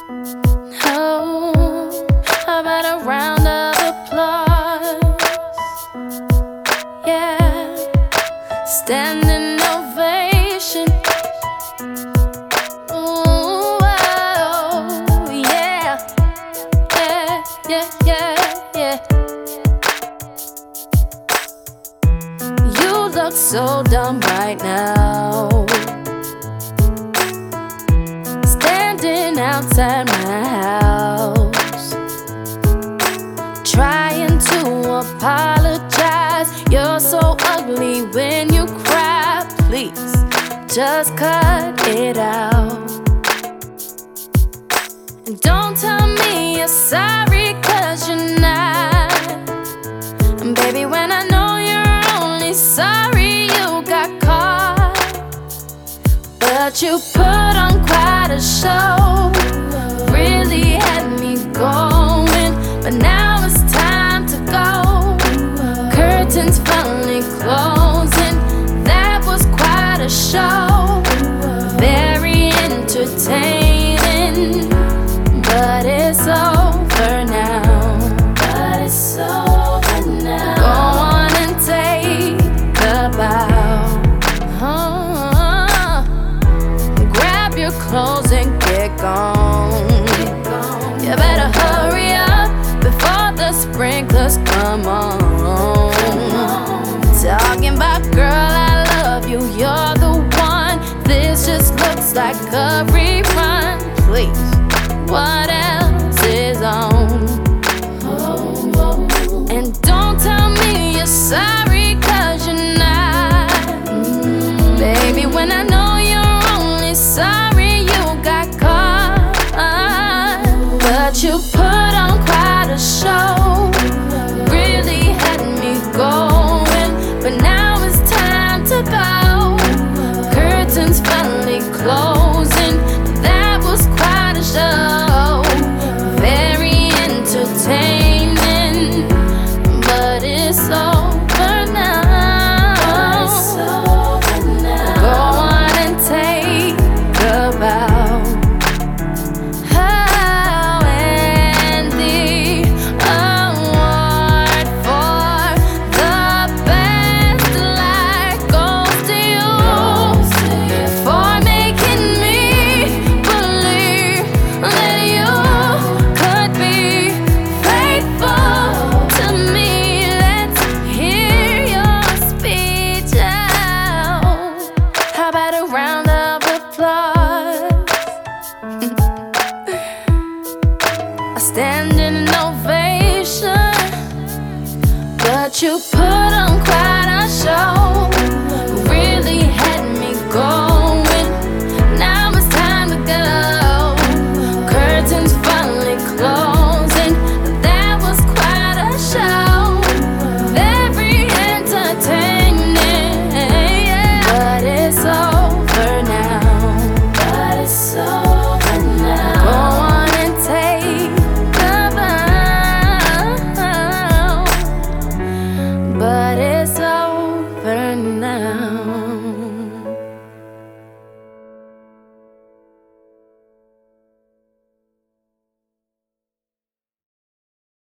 Oh, how about a round of applause? Yeah, standing ovation. Ooh, oh, yeah, yeah, yeah, yeah, yeah. You look so dumb right now, standing outside my house, trying to apologize. You're so ugly when you cry. Please, just cut it out. And don't tell me you're sorry, 'cause you're not. And baby, when I know you're only sorry you got caught, but you put on quite a show, really had me going. But now it's time to go, curtains finally closing. That was quite a show, very entertaining, but it's over now. But it's over now. Go on and take a bow. Grab your clothes and get gone. You better hurry up before the sprinklers come on. Talking about, girl, I love you, you're the one. This just looks like a rerun. Please, what else is on? And don't tell me you're sorry, 'cause you're not. Baby, when I know you're only sorry you got caught, but you put on quite a show, really had me going. But now it's time to go, curtains finally closing. That was quite a show, very entertaining, but it's over now. Go on and take a bow. Oh, and the award for the best life goes to you, for making me believe that you could be faithful to me. Let's hear your speech out. How about a round of applause? A standing ovation, but you